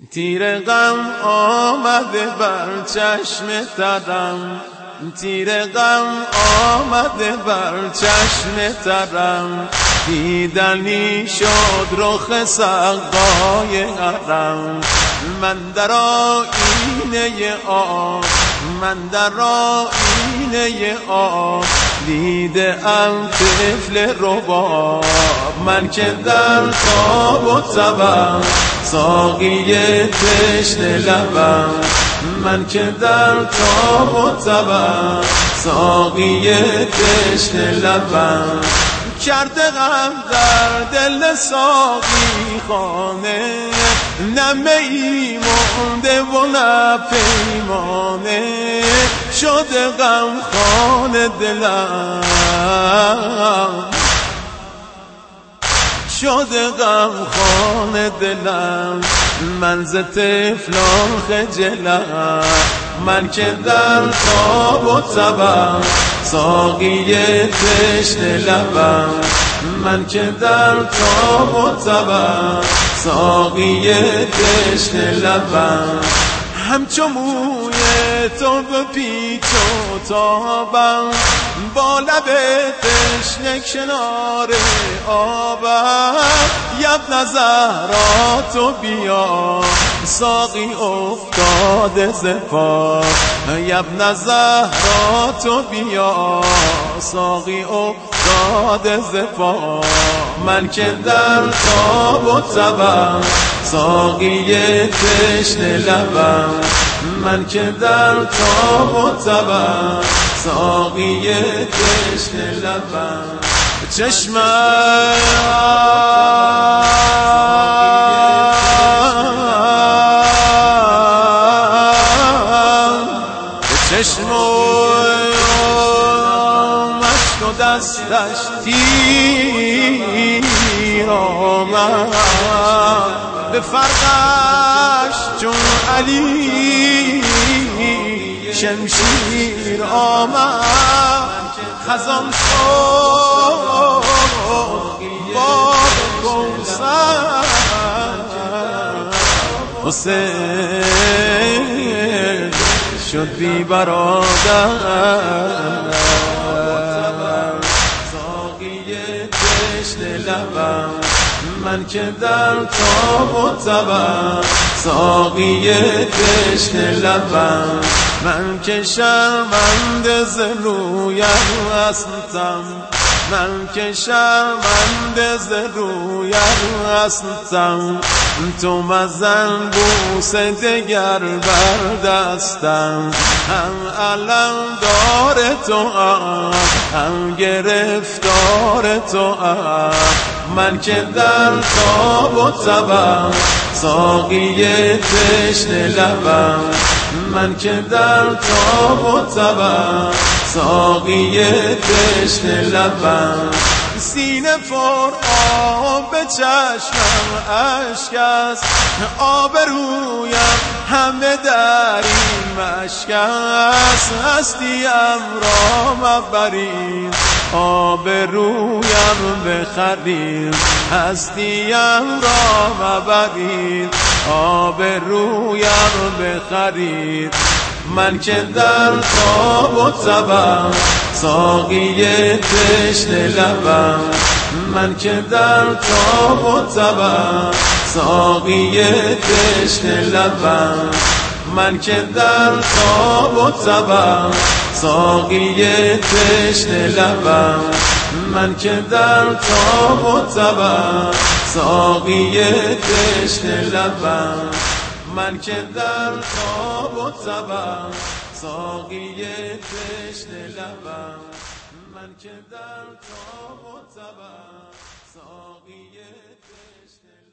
تیر غم آمده بر چشم ترم، تیر غم آمده بر چشم ترم، دیدنی شد رخ سقای حرم. من در آیینه آب، من در آیینه آب دیده ام طفل رباب. من که در تاب و تبم ساقی تشنه لبم، من که در تاب و تبم ساقی تشنه لبم. کرده غم در دل ساقی خانه، نه می مونده و نه پیمانه، شده غم خانه دلم، شده غم خانه دلم. من ز طفلان خجلم، من که در تاب و تبم ساقی تشنه لبم، من که در تاب و تبم ساقی تشنه لبم. همچو موی تو به پیچ و تابم، با لب تشنه کنار آبم. یبن زهرا تو بیا ساقی افتاده ز پا، یبن زهرا تو بیا ساقی افتاده ز پا. من که در تاب و تبم ساقی تشنه لبم، من که در تاب و تبم ساقی تشنه لبم. چشمم مشک و دستش تیر آمد، به فرقش چون علی شمشیر آمد. خزان شد باد کوثر، حسین شد بی برادر. ساقی تشنه لبم، من که در تاب و تبم ساقی تشنه لبم. من که شرمنده ز رویم هستم، من که شرمنده ز رویم هستم. تو مزن بوس دگر بر دستم، هم علم دار تو هم گرفتار تو. من که در تاب و تبم ساقی تشنه لبم، من که در تاب و تبم ساقی تشنه لبم. سینه پر آب به چشمم اشک است، آب رویم همه در این مشک است. هستیم را مبرید آب رویم بخرید، هستیم را مبرید آب رویم بخرید. من که در تاب و تبم ساقی تشنه لبم، من که در تاب و تبم ساقی تشنه لبم. من که در تاب و تبم ساقی تشنه لبم، من که در تاب و تبم ساقی تشنه لبم. من که در تاب و تبم ساقی تشنه لبم، من که در تاب و تبم ساقی تشنه